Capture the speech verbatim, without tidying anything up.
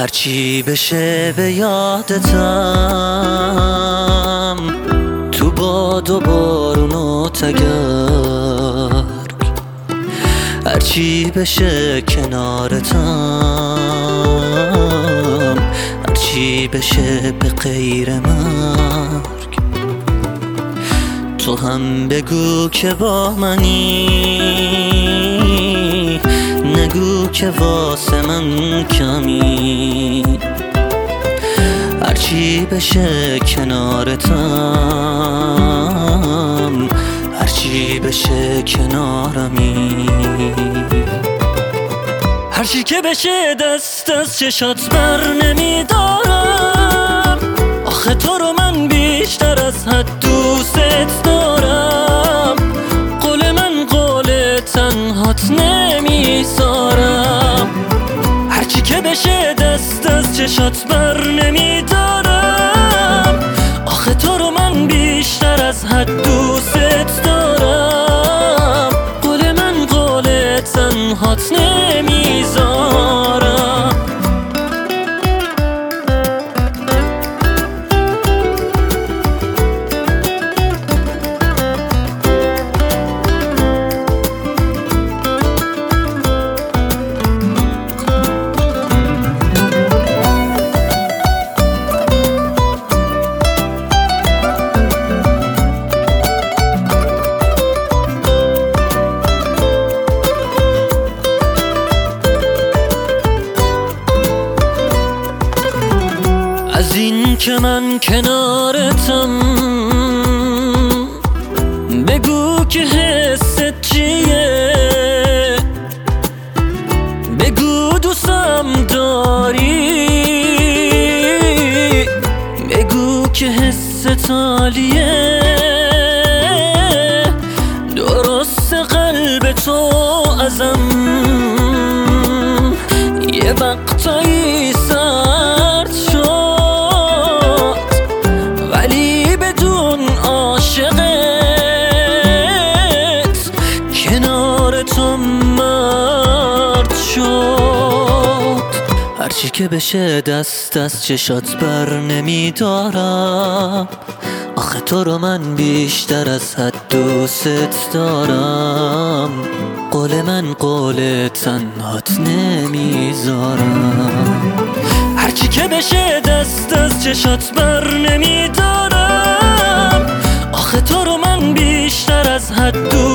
هرچی بشه به یادتم، تو باد و بارون و تگرگ. هرچی بشه کنارتم، هرچی بشه به غیر مرگ. تو هم بگو که با منی، نگو که واسه من کمی. هرچی بشه کنارتم، هرچی بشه کنارمی. هرچی که بشه دست از چشات بر نمیدارم. آخه تو رو من بیشتر از حد دوست دارم. قول من قول تنهات نمیذارم. هرچی که بشه دست از چشات بر نمیدارم. آخه تو رو من بیشتر از حد دوست دارم. قول من قول تنهات نمیذارم. از این که من کنارتم، بگو که حست چیه. بگو دوستم داری، بگو که حست عالیه. درست قلب تو ازم یه وقتایی سرد شد، ولی بدون عاشقت کنار تو مرد شد. هرچی که بشه دست از چشات بر نمیدارم. آخه تو رو من بیشتر از حد دوست دارم. قول من قول تنهات نمیذارم. هرچی که بشه دست از چشات بر نمیدارم. آخه تو رو من بیشتر از حد دوست